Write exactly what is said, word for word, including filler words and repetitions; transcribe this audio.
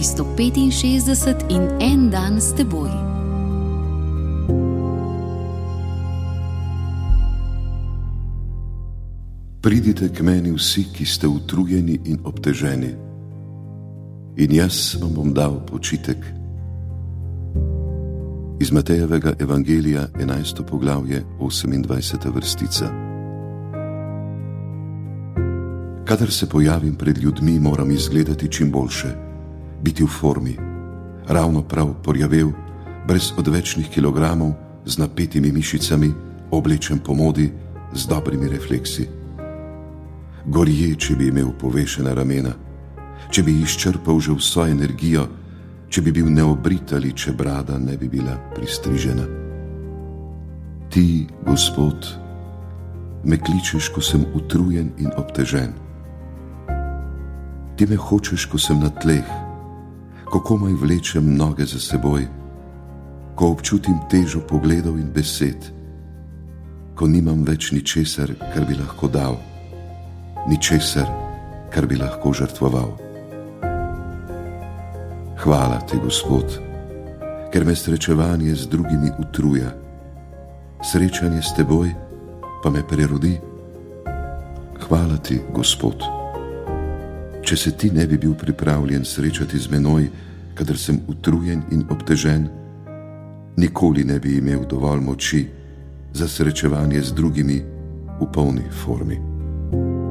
tristo petinšestdeset in en dan s teboj. Pridite k meni vsi, ki ste utrujeni in obteženi, in jaz vam bom dal počitek. Iz Matejevega evangelija, enajsto poglavje, osemindvajseta vrstica. Kadar se pojavim pred ljudmi, moram izgledati čim boljše, biti v formi, ravno prav porjavel, brez odvečnih kilogramov, z napetimi mišicami, oblečen po modi, z dobrimi refleksi. Gorje, če bi imel povešena ramena, če bi izčrpal že vso energijo, če bi bil neobrit ali če brada ne bi bila pristrižena. Ti, Gospod, me kličeš, ko sem utrujen in obtežen. Ti me hočeš, ko sem na tleh, ko komaj vlečem noge za seboj, ko občutim težo pogledov in besed, ko nimam več ničesar, kar bi lahko dal, ničesar, kar bi lahko žrtvoval. Hvala ti, Gospod, ker me srečevanje z drugimi utruja, srečanje s teboj pa me prerodi. Hvala ti, Gospod. Če se ti ne bi bil pripravljen srečati z menoj, kadar sem utrujen in obtežen, nikoli ne bi imel dovolj moči za srečevanje z drugimi v polni formi.